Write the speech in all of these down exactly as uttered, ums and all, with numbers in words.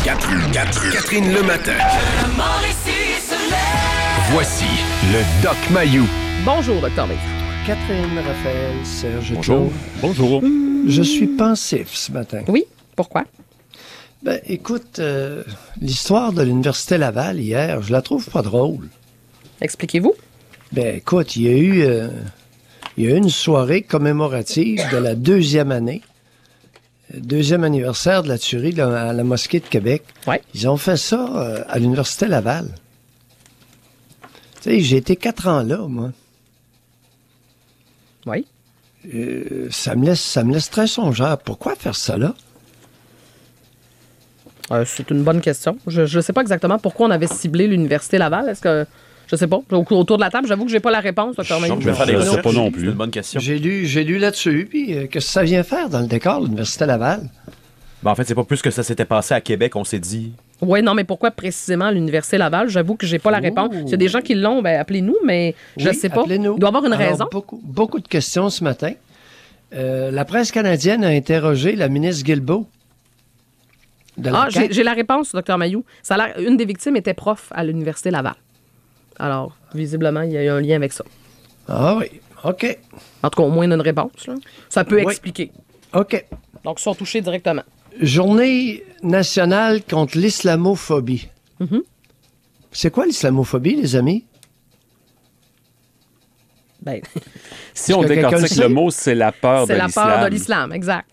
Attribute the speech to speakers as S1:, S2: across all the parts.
S1: Catherine, Catherine, Catherine le matin. Voici le Doc Mayou.
S2: Bonjour, docteur Mayou.
S3: Catherine, Raphaël, Serge.
S4: Bonjour. Bonjour.
S3: Je suis pensif ce matin.
S2: Oui, pourquoi?
S3: Ben, écoute, euh, l'histoire de l'Université Laval hier, je la trouve pas drôle.
S2: Expliquez-vous.
S3: Ben, écoute, il y a eu, euh, il y a eu une soirée commémorative de la deuxième année, deuxième anniversaire de la tuerie de la, à la mosquée de Québec.
S2: Ouais.
S3: Ils ont fait ça euh, à l'Université Laval. Tu sais, j'ai été quatre ans là, moi.
S2: Oui.
S3: Euh, ça me laisse, ça me laisse très songeur. Pourquoi faire ça là?
S2: Euh, c'est une bonne question. Je ne sais pas exactement pourquoi on avait ciblé l'Université Laval. Est-ce que... Je sais pas. Autour de la table, j'avoue que j'ai pas la réponse, docteur Mayou.
S4: Je vais faire des recherches. Pas non plus.
S5: C'est une bonne question.
S3: J'ai lu, j'ai lu là-dessus, puis euh, qu'est-ce que ça vient faire dans le décor de l'Université Laval?
S5: Ben, en fait, c'est pas plus que ça s'était passé à Québec, on s'est dit.
S2: Oui, non, mais pourquoi précisément l'Université Laval? J'avoue que j'ai pas la réponse. S'il y a des gens qui l'ont, ben appelez-nous, mais je
S3: Oui,
S2: sais pas.
S3: appelez-nous.
S2: Il doit y avoir une
S3: Alors,
S2: raison.
S3: Beaucoup, beaucoup de questions ce matin. Euh, la presse canadienne a interrogé la ministre Guilbeault. De la
S2: Ah, j'ai, j'ai la réponse, docteur Mayou. Ça a l'air, une des victimes était prof à l'Université Laval. Alors, visiblement, il y a eu un lien avec ça.
S3: Ah oui, OK.
S2: En tout cas, au moins, on a une réponse. Là. Ça peut
S3: Oui.
S2: expliquer.
S3: OK.
S2: Donc, ils sont touchés directement.
S3: Journée nationale contre l'islamophobie.
S2: Mm-hmm.
S3: C'est quoi l'islamophobie, les amis?
S2: Ben,
S4: Si on
S3: Est-ce que quelqu'un
S4: décortique
S3: le
S4: le
S3: sait?
S4: mot, c'est la peur
S2: c'est
S4: de
S2: la
S4: l'islam.
S2: peur de l'islam, exact.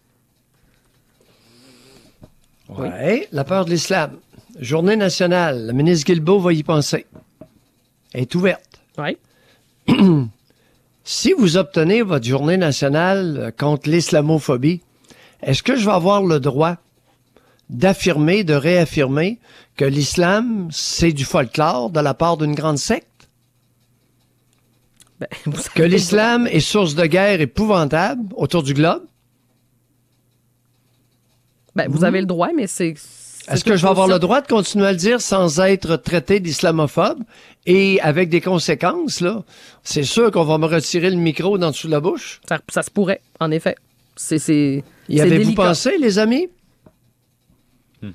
S3: Oui. La peur de l'islam. Journée nationale. La ministre Guilbeault va y penser. Elle est ouverte.
S2: Oui.
S3: Si vous obtenez votre journée nationale euh, contre l'islamophobie, est-ce que je vais avoir le droit d'affirmer, de réaffirmer que l'islam, c'est du folklore de la part d'une grande secte?
S2: Ben, vous
S3: Que
S2: savez-
S3: l'islam est source de guerre épouvantable autour du globe?
S2: Ben, vous avez le droit, mais c'est... c'est
S3: Est-ce que je vais
S2: une
S3: avoir le
S2: position-
S3: droit de continuer à le dire sans être traité d'islamophobe et avec des conséquences, là? C'est sûr qu'on va me retirer le micro dans dessous de la bouche.
S2: Ça, ça se pourrait, en effet. C'est, c'est,
S3: Y
S2: c'est
S3: avez-vous
S2: délicat.
S3: pensé, les amis? Il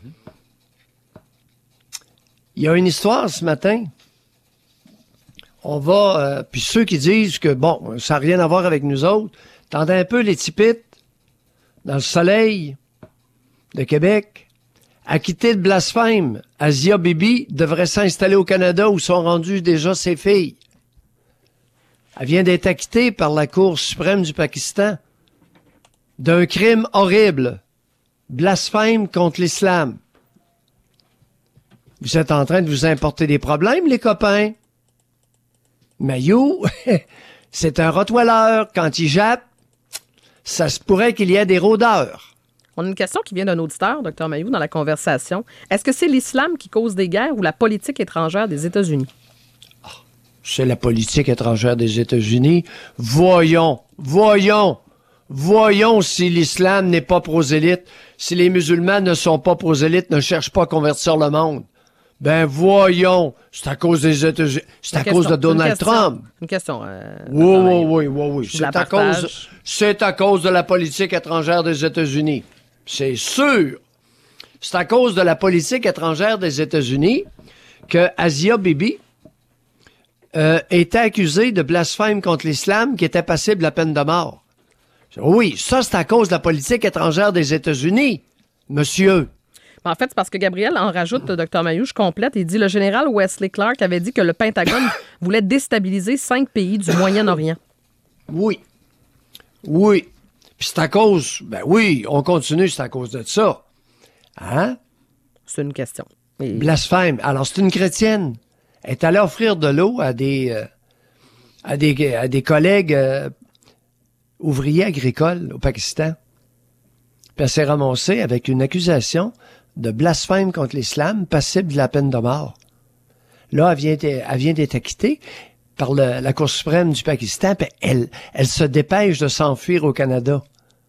S3: y a une histoire ce matin. On va... euh, puis ceux qui disent que, bon, ça n'a rien à voir avec nous autres, tendez un peu les tipites dans le soleil de Québec. Acquittée de blasphème, Asia Bibi devrait s'installer au Canada où sont rendues déjà ses filles. Elle vient d'être acquittée par la Cour suprême du Pakistan d'un crime horrible, blasphème contre l'islam. Vous êtes en train de vous importer des problèmes, les copains? Mayou, c'est un rottweiler. Quand il jappe, ça se pourrait qu'il y ait des rôdeurs.
S2: On a une question qui vient d'un auditeur, docteur Mayou, dans la conversation. Est-ce que c'est l'islam qui cause des guerres ou la politique étrangère des États-Unis?
S3: C'est la politique étrangère des États-Unis. Voyons, voyons, voyons si l'islam n'est pas prosélyte, si les musulmans ne sont pas prosélytes, ne cherchent pas à convertir le monde. Ben voyons, c'est à cause des États-Unis, c'est à
S2: Une
S3: cause de
S2: question,
S3: Donald
S2: une question,
S3: Trump.
S2: Une question. Euh,
S3: Oui,
S2: docteur
S3: oui,
S2: Mayou.
S3: oui, oui, oui.
S2: Je vous
S3: C'est
S2: la
S3: à
S2: partage.
S3: cause, c'est à cause de la politique étrangère des États-Unis. C'est sûr. C'est à cause de la politique étrangère des États-Unis que Asia Bibi euh, était accusée de blasphème contre l'islam qui était passible de la peine de mort. Oui, ça, c'est à cause de la politique étrangère des États-Unis, monsieur.
S2: En fait, c'est parce que Gabriel en rajoute, docteur Mayou, je complète, il dit le général Wesley Clark avait dit que le Pentagone voulait déstabiliser cinq pays du Moyen-Orient.
S3: Oui. Oui. Puis c'est à cause... Ben oui, on continue, c'est à cause de ça. Hein?
S2: C'est une question. Et-
S3: Blasphème. Alors, c'est une chrétienne. Elle est allée offrir de l'eau à des, euh, à des, à des collègues euh, ouvriers agricoles au Pakistan. Puis elle s'est ramassée avec une accusation de blasphème contre l'islam passible de la peine de mort. Là, elle vient, d'être- elle vient d'être acquittée par le- la Cour suprême du Pakistan, puis elle, elle se dépêche de s'enfuir au Canada.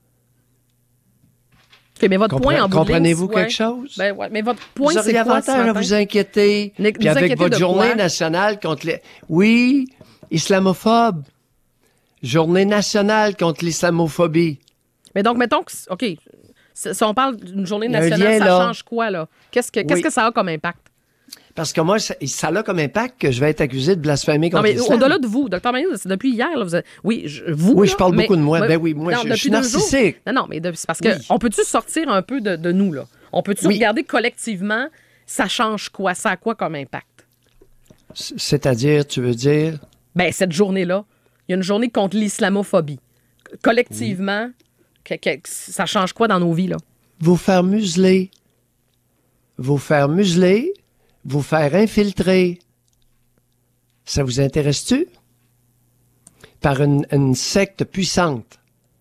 S2: OK, mais votre
S3: Compre-
S2: point en bout de ligne,
S3: comprenez-vous
S2: ouais.
S3: quelque chose?
S2: Ben, ouais, mais votre point,
S3: Vous auriez
S2: c'est quoi ce
S3: avantage à
S2: matin?
S3: vous inquiéter.
S2: Ne-
S3: Puis
S2: vous
S3: avec
S2: inquiéter
S3: votre
S2: de
S3: journée
S2: quoi?
S3: nationale contre les... Oui, islamophobe. Journée nationale contre l'islamophobie.
S2: Mais donc, mettons que... OK, Si si on parle d'une journée
S3: Il y a un
S2: nationale,
S3: lien,
S2: ça
S3: là.
S2: change quoi, là? Qu'est-ce que, qu'est-ce
S3: Oui.
S2: que ça a comme impact?
S3: Parce que moi, ça, ça a comme impact que je vais être accusé de blasphémer
S2: Non,
S3: contre
S2: mais
S3: l'islam.
S2: au-delà de vous, docteur Mayou, c'est depuis hier, là, vous êtes- oui, je- vous.
S3: Oui,
S2: là,
S3: je parle
S2: mais-
S3: beaucoup de moi.
S2: mais-
S3: Ben oui, moi, je- je
S2: depuis
S3: suis
S2: deux jours.
S3: narcissique.
S2: Non, non, mais de- c'est parce que
S3: Oui.
S2: on peut-tu sortir un peu de, de nous, là? On peut-tu
S3: Oui.
S2: regarder collectivement, ça change quoi? Ça a quoi comme impact?
S3: C- C'est-à-dire, tu veux dire...
S2: Ben, cette journée-là, il y a une journée contre l'islamophobie. Collectivement, que- que- ça change quoi dans nos vies, là?
S3: Vous faire museler. Vous faire museler, vous faire infiltrer. Ça vous intéresse-tu? Par une, une secte puissante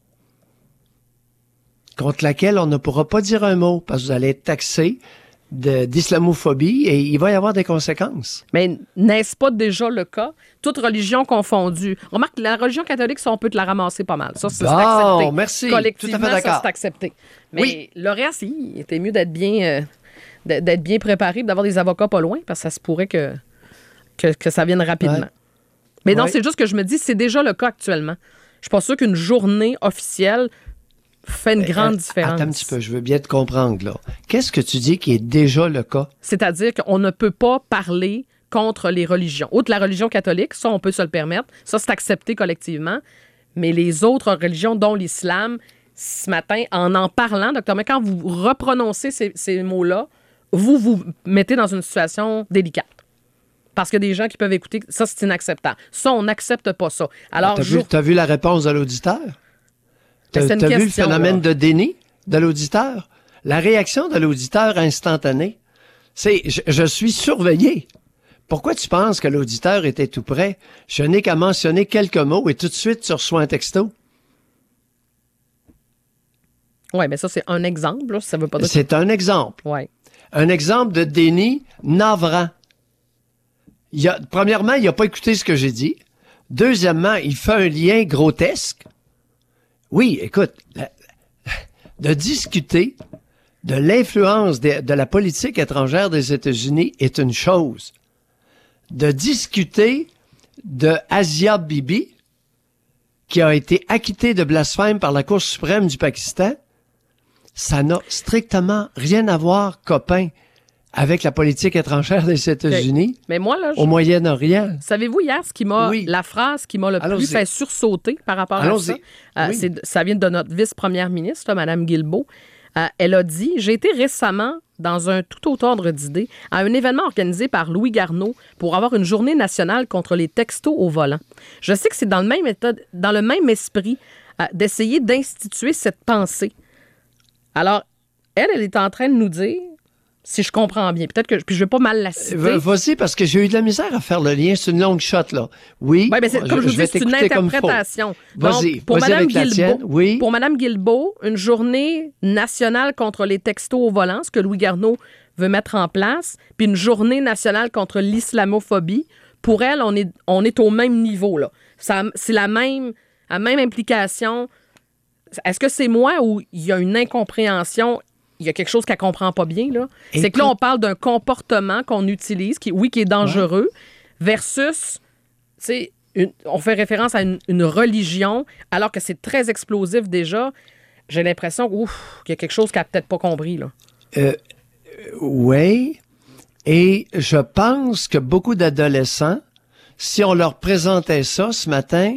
S3: contre laquelle on ne pourra pas dire un mot parce que vous allez être taxé de- d'islamophobie et il va y avoir des conséquences.
S2: Mais n'est-ce pas déjà le cas? Toute religion confondue. Remarque, la religion catholique, ça, on peut te la ramasser pas mal. Ça, c'est
S3: Bon,
S2: accepté.
S3: merci.
S2: Collectivement,
S3: Tout à fait
S2: ça,
S3: d'accord.
S2: c'est accepté. Mais
S3: Oui.
S2: le reste, il était mieux d'être bien, euh, d'être d'être bien préparé, d'avoir des avocats pas loin, parce que ça se pourrait que, que, que ça vienne rapidement.
S3: Ouais.
S2: Mais non,
S3: Ouais.
S2: c'est juste que je me dis, c'est déjà le cas actuellement. Je suis pas sûre qu'une journée officielle fait une grande
S3: Euh,
S2: différence.
S3: Attends un petit peu, je veux bien te comprendre, là. Qu'est-ce que tu dis qui est déjà le cas?
S2: C'est-à-dire qu'on ne peut pas parler contre les religions. Outre la religion catholique, ça, on peut se le permettre. Ça, c'est accepté collectivement. Mais les autres religions, dont l'islam, ce matin, en en parlant, docteur, mais quand vous reprononcez ces, ces mots-là, vous vous mettez dans une situation délicate. Parce qu'il y a des gens qui peuvent écouter, ça, c'est inacceptable. Ça, on n'accepte pas ça. Alors,
S3: T'as
S2: jour-
S3: vu, t'as vu la réponse de l'auditeur? T'as,
S2: c'est une
S3: t'as vu le
S2: question,
S3: phénomène
S2: là.
S3: de déni de l'auditeur? La réaction de l'auditeur instantanée, c'est je, je suis surveillé. Pourquoi tu penses que l'auditeur était tout prêt? Je n'ai qu'à mentionner quelques mots et tout de suite tu reçois un texto.
S2: Oui, mais ça, c'est un exemple. Là. Ça veut pas dire...
S3: C'est un exemple.
S2: Ouais.
S3: Un exemple de déni navrant. Il a, premièrement, il n'a pas écouté ce que j'ai dit. Deuxièmement, il fait un lien grotesque. Oui, écoute, la- de discuter de l'influence de, de la politique étrangère des États-Unis est une chose. De discuter de Asia Bibi, qui a été acquitté de blasphème par la Cour suprême du Pakistan, ça n'a strictement rien à voir, copain, avec la politique étrangère des États-Unis
S2: Mais moi, là, je-
S3: au Moyen-Orient.
S2: savez-vous hier ce qui m'a,
S3: Oui.
S2: la phrase qui m'a le
S3: Allons-y.
S2: plus fait sursauter par rapport à
S3: Allons-y.
S2: ça, euh,
S3: Oui.
S2: c'est, ça vient de notre vice-première ministre, là, Mme Guilbeault. Euh, elle a dit, j'ai été récemment dans un tout autre ordre d'idées à un événement organisé par Louis Garneau pour avoir une journée nationale contre les textos au volant. Je sais que c'est dans le même état, dans le même esprit euh, d'essayer d'instituer cette pensée. Alors, elle, elle est en train de nous dire, si je comprends bien, peut-être que, puis je vais pas mal la citer.
S3: Va- Vas-y, parce que j'ai eu de la misère à faire le lien. C'est une longue shot, là. Oui,
S2: Oui, mais c'est, comme je, vous
S3: vais
S2: dis, c'est une
S3: t'écouter comme faut.
S2: interprétation.
S3: Vas-y,
S2: Donc, pour
S3: vas-y
S2: Mme
S3: avec la tienne.
S2: Guilbeault,
S3: Oui.
S2: pour Mme Guilbeault, une journée nationale contre les textos au volant, ce que Louis Garneau veut mettre en place, puis une journée nationale contre l'islamophobie, pour elle, on est, on est au même niveau, là. Ça, c'est la même, la même implication. Est-ce que c'est moi ou il y a une incompréhension? Il y a quelque chose qu'elle comprend pas bien, là. C'est que là, on parle d'un comportement qu'on utilise, qui, oui, qui est dangereux, versus, tu sais, une- on fait référence à une, une religion, alors que c'est très explosif déjà. J'ai l'impression ouf, qu'il y a quelque chose qu'elle n'a peut-être pas compris, là.
S3: Euh, oui. Et je pense que beaucoup d'adolescents, si on leur présentait ça ce matin,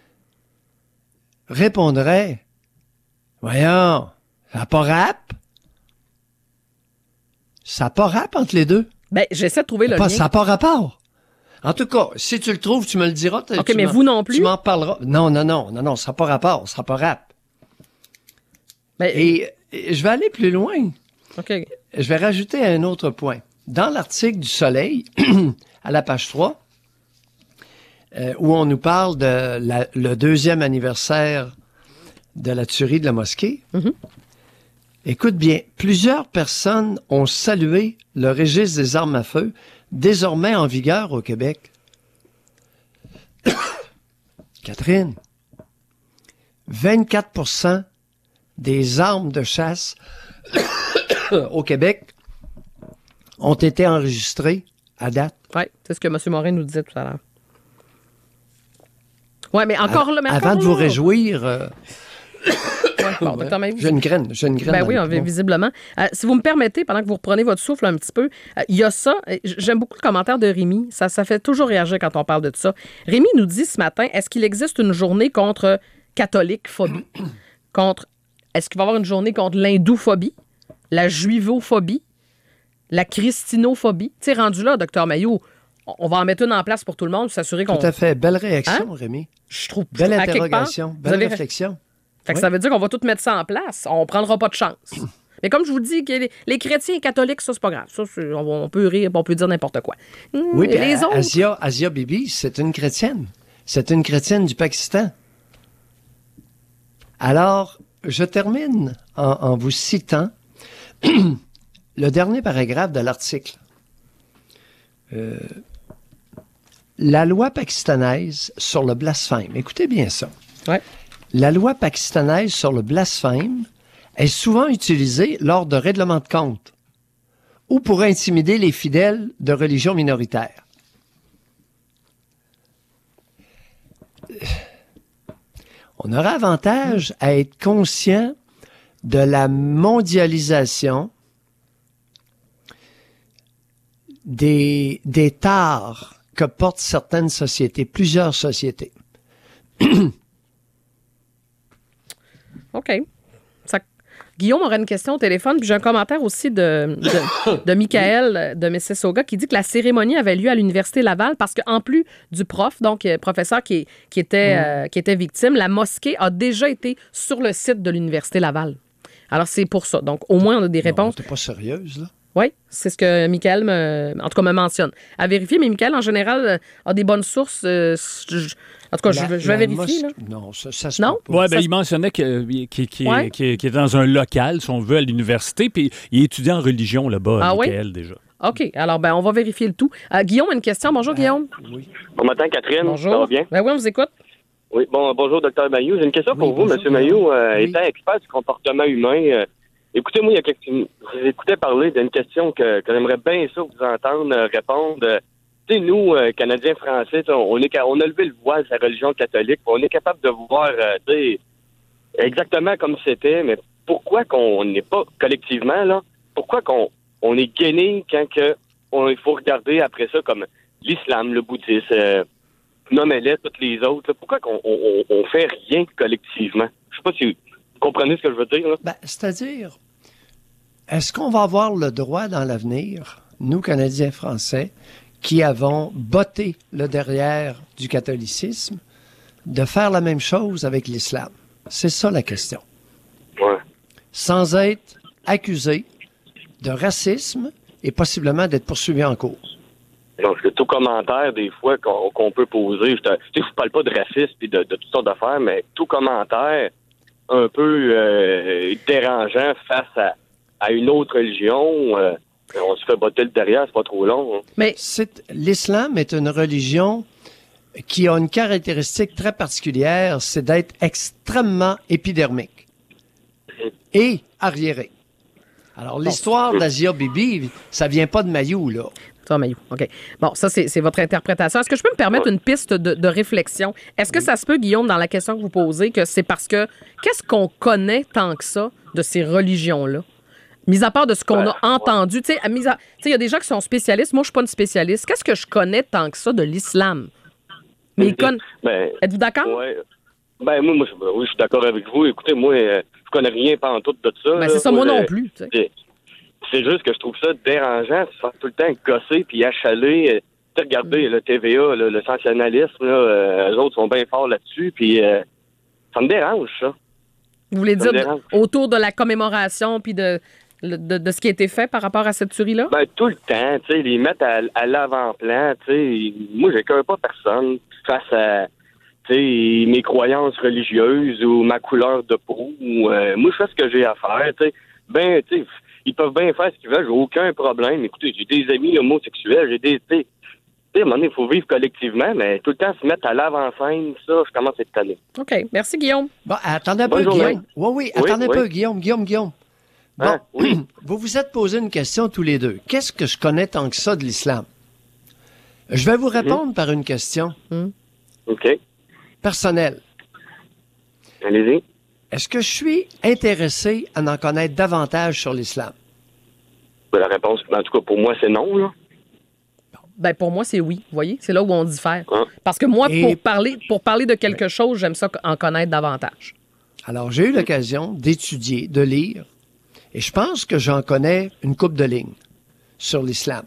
S3: répondraient, voyons, ça n'a pas rap? Ça n'a pas rap entre les deux?
S2: Ben, j'essaie de trouver le
S3: Pas-
S2: lien.
S3: ça n'a pas rapport. En tout cas, si tu le trouves, tu me le diras. tu-
S2: OK,
S3: tu
S2: mais
S3: m'en-
S2: vous non plus?
S3: Tu m'en parleras. Non, non, non, non, non, ça n'a pas rapport, ça n'a pas rap.
S2: Ben,
S3: Et, et je vais aller plus loin.
S2: OK.
S3: Je vais rajouter un autre point. Dans l'article du Soleil, à la page trois, euh, où on nous parle de la- le deuxième anniversaire de la tuerie de la mosquée,
S2: Mhm.
S3: écoute bien, plusieurs personnes ont salué le registre des armes à feu, désormais en vigueur au Québec. Catherine, vingt-quatre pour cent des armes de chasse au Québec ont été enregistrées à date.
S2: Oui, c'est ce que M. Morin nous disait tout à l'heure. Oui, mais encore là, mais
S3: Avant
S2: encore
S3: de vous
S2: là.
S3: réjouir, euh,
S2: Ouais, bon, docteur Mailloux,
S3: J'ai une graine, j'ai une graine.
S2: ben
S3: dans
S2: oui,
S3: le
S2: on-
S3: poumon.
S2: visiblement. Euh, si vous me permettez, pendant que vous reprenez votre souffle un petit peu, euh, il y a ça. euh, J'aime beaucoup le commentaire de Rémi. Ça, ça fait toujours réagir quand on parle de ça. Rémi nous dit ce matin, est-ce qu'il existe une journée contre catholique-phobie? contre, est-ce qu'il va y avoir une journée contre l'hindouphobie, la juivophobie, la christinophobie? Tu sais, rendu là, docteur Mailloux, on- on va en mettre une en place pour tout le monde, s'assurer qu'on...
S3: Tout à fait. Belle réaction,
S2: Hein?
S3: Rémi.
S2: Je trouve...
S3: Belle
S2: à quelque part,
S3: interrogation.
S2: vous
S3: Belle
S2: avez-
S3: réflexion.
S2: Fait que
S3: Oui.
S2: ça veut dire qu'on va tout mettre ça en place. On prendra pas de chance. Mais comme je vous dis, que les, les chrétiens et catholiques, ça, c'est pas grave. Ça, c'est- on, va- on peut rire, on peut dire n'importe quoi. Hum,
S3: Oui,
S2: et
S3: puis
S2: les
S3: A-
S2: autres...
S3: Asia, Asia Bibi, c'est une chrétienne. C'est une chrétienne du Pakistan. Alors, je termine en, en vous citant le dernier paragraphe de l'article. Euh, la loi pakistanaise sur le blasphème. Écoutez bien ça.
S2: Ouais.
S3: La loi pakistanaise sur le blasphème est souvent utilisée lors de règlements de compte ou pour intimider les fidèles de religions minoritaires. On aurait avantage à être conscient de la mondialisation des, des tares que portent certaines sociétés, plusieurs sociétés.
S2: OK. Ça- Guillaume aurait une question au téléphone, puis j'ai un commentaire aussi de, de, de Michael de Mississauga qui dit que la cérémonie avait lieu à l'Université Laval parce qu'en plus du prof, donc euh, professeur qui, qui, était, euh, qui était victime, la mosquée a déjà été sur le site de l'Université Laval. Alors, c'est pour ça. Donc, au moins, on a des réponses.
S3: T'es pas sérieuse, là?
S2: Oui, c'est ce que Michael, me, en tout cas, me mentionne. À vérifier, mais Michael, en général, euh, a des bonnes sources. euh, je- en tout cas, je,
S3: La-
S2: vais- je vais
S3: la
S2: vérifier. Là.
S3: mosquée- Non, ça, ça se
S2: Non?
S3: peut pas.
S4: Ouais, ben,
S2: Ça-
S4: il mentionnait qu'il qui, qui,
S2: Ouais.
S4: qui, qui est dans un local, si on veut, à l'université, puis il est étudiant en religion là-bas,
S2: Ah oui?
S4: Michael, déjà.
S2: OK, alors, ben, on va vérifier le tout. Euh, Guillaume a une question. Bonjour, Guillaume.
S6: Bon matin, Catherine.
S2: Bonjour.
S6: Ça va bien?
S2: Ben oui, on vous écoute.
S6: Oui, bon, bonjour, docteur Mailloux. J'ai une question
S3: Oui,
S6: pour vous,
S3: bonjour,
S6: monsieur Mailloux. Euh,
S3: oui.
S6: Étant expert du comportement humain, euh, écoutez, moi, il y a quelques... je vous écoutais parler d'une question que, que j'aimerais bien ça vous entendre euh, répondre. Euh, tu sais, nous, euh, Canadiens français, tu sais, on, est, ca- on a levé le voile de la religion catholique. On est capable de voir, euh, tu sais, exactement comme c'était, mais pourquoi qu'on n'est pas collectivement, là, pourquoi qu'on on est gainé quand que on, il faut regarder après ça comme l'islam, le bouddhisme, euh, nommez-les toutes les autres. Là. Pourquoi qu'on on, on, on fait rien collectivement? Je sais pas si vous comprenez ce que je veux dire. Là.
S3: Ben, c'est-à-dire, est-ce qu'on va avoir le droit dans l'avenir, nous, Canadiens français, qui avons botté le derrière du catholicisme, de faire la même chose avec l'islam? C'est ça la question.
S6: Ouais.
S3: Sans être accusé de racisme et possiblement d'être poursuivi en cours.
S6: Donc, que tout commentaire, des fois, qu'on qu'on peut poser, je ne je parle pas de racisme et de, de toutes sortes d'affaires, mais tout commentaire un peu euh, dérangeant face à, à une autre religion, euh, on se fait botter le derrière, c'est pas trop long. Hein.
S2: Mais
S3: C'est- L'islam est une religion qui a une caractéristique très particulière, c'est d'être extrêmement épidermique et arriéré. Alors, l'histoire d'Asia Bibi, ça vient pas de Mailloux, là.
S2: Ça, Mailloux. OK. Bon, ça, c'est c'est votre interprétation. Est-ce que je peux me permettre une piste de, de réflexion? Est-ce que ça se peut, Guillaume, dans la question que vous posez, que c'est parce que qu'est-ce qu'on connaît tant que ça de ces religions-là? Mis à part de ce qu'on
S6: Ben,
S2: a entendu, tu sais, à mis à- tu sais, il y a des gens qui sont spécialistes. Moi, je suis pas une spécialiste. Qu'est-ce que je connais tant que ça de l'islam? Mais ils conna-
S6: Ben,
S2: Êtes-vous d'accord?
S6: ouais. Ben, moi, moi je, ben, oui, je suis d'accord avec vous. Écoutez, moi, euh, je connais rien pantoute de ça.
S2: Ben,
S6: là.
S2: c'est ça, moi
S6: je-
S2: non plus. tu sais.
S6: C'est, c'est juste que je trouve ça dérangeant de se faire tout le temps gosser puis achaler. Euh, tu sais, regardez, le T V A, là, le sensationnalisme, là, euh, eux autres sont bien forts là-dessus, puis euh, ça me dérange, ça.
S2: Vous voulez
S6: Ça me
S2: dire
S6: dérange.
S2: de- autour de la commémoration puis de, le- de, de ce qui a été fait par rapport à cette tuerie-là?
S6: Ben, tout le temps, tu sais, les mettre à, à l'avant-plan, tu sais, moi, j'écœure pas personne face à, tu sais, mes croyances religieuses ou ma couleur de peau. Ou, euh, moi, je fais ce que j'ai à faire, tu sais. Ben, tu sais, ils peuvent bien faire ce qu'ils veulent, j'ai aucun problème. Écoutez, j'ai des amis homosexuels, j'ai des, tu sais, tu sais, à un moment donné, il faut vivre collectivement, mais tout le temps se mettre à l'avant-scène, ça, je commence à être tanné.
S2: OK. Merci, Guillaume.
S3: Bon, attendez un
S6: Bonne
S3: peu,
S6: journée.
S3: Guillaume. Oui, oui,
S6: Oui,
S3: attendez un
S6: oui.
S3: peu, Guillaume, Guillaume, Guillaume. Bon,
S6: Hein, oui.
S3: vous vous êtes posé une question tous les deux. Qu'est-ce que je connais tant que ça de l'islam? Je vais vous répondre par une question
S6: OK.
S3: personnelle.
S6: Allez-y.
S3: est-ce que je suis intéressé à en connaître davantage sur l'islam?
S6: Ben, la réponse, en tout cas, pour moi, c'est non, là.
S2: Ben, pour moi, c'est oui. Vous voyez? C'est là où on diffère.
S6: Hein?
S2: Parce que moi,
S3: Et-
S2: pour parler, pour parler de quelque chose, j'aime ça en connaître davantage.
S3: Alors, j'ai eu l'occasion d'étudier, de lire, et je pense que j'en connais une couple de lignes sur l'islam.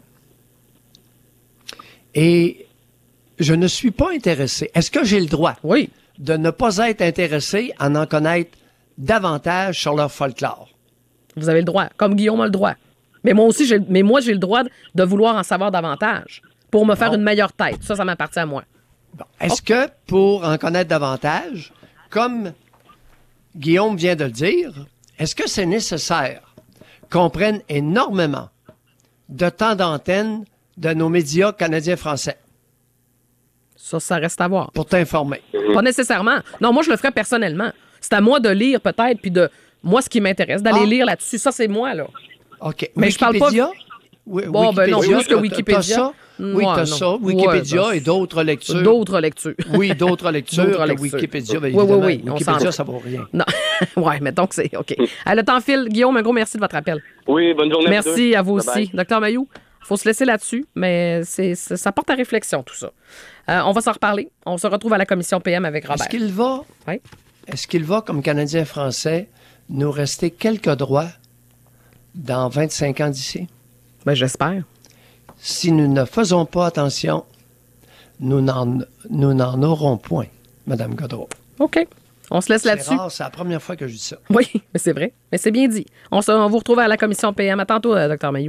S3: Et je ne suis pas intéressé. Est-ce que j'ai le droit
S2: Oui.
S3: de ne pas être intéressé à en connaître davantage sur leur folklore?
S2: Vous avez le droit. Comme Guillaume a le droit. Mais moi aussi, j'ai, mais moi, j'ai le droit de vouloir en savoir davantage pour me faire
S3: Bon.
S2: une meilleure tête. Ça, ça m'appartient à moi.
S3: Bon. Est-ce que pour en connaître davantage, comme Guillaume vient de le dire, est-ce que c'est nécessaire qu'on prenne énormément de temps d'antenne de nos médias canadiens-français
S2: Ça, ça reste à voir.
S3: pour t'informer?
S2: Pas nécessairement. Non, moi, je le ferais personnellement. C'est à moi de lire, peut-être, puis de... Moi, ce qui m'intéresse, d'aller
S3: Ah.
S2: lire là-dessus. Ça, c'est moi, là.
S3: OK.
S2: Mais je parle pas-
S3: Wikipédia? Oui,
S2: Bon, ben non,
S3: Wikipédia,
S2: plus que
S3: t'as-
S2: Wikipédia.
S3: t'as ça? Oui,
S2: Ouais,
S3: t'as
S2: non.
S3: ça.
S2: Ouais,
S3: Wikipédia
S2: ben,
S3: et d'autres lectures.
S2: D'autres lectures.
S3: Oui, d'autres lectures
S2: D'autres
S3: que
S2: lectures.
S3: Wikipédia. bien
S2: Oui, oui,
S3: évidemment.
S2: oui, on
S3: Wikipédia,
S2: s'en-
S3: ça vaut rien.
S2: Non. ouais, mettons que c'est OK. Ah, le temps file. Guillaume, un gros merci de votre appel.
S6: Oui, bonne journée.
S2: Merci à vous
S6: Bye bye.
S2: aussi. Docteur Mayou, il faut se laisser là-dessus, mais c'est, c'est- ça porte à réflexion, tout ça. Euh, on va s'en reparler. On se retrouve à la commission P M avec Robert.
S3: Est-ce qu'il va,
S2: Oui.
S3: est-ce qu'il va, comme Canadien français, nous rester quelques droits dans vingt-cinq ans d'ici?
S2: Ben, j'espère.
S3: Si nous ne faisons pas attention, nous n'en, nous n'en aurons point, Mme Godreau.
S2: OK. On se laisse
S3: C'est
S2: là-dessus.
S3: rare, c'est la première fois que je dis ça.
S2: Oui, mais c'est vrai. Mais c'est bien dit. On, se, on vous retrouve à la commission P M. À tantôt, euh, Docteur Mayou.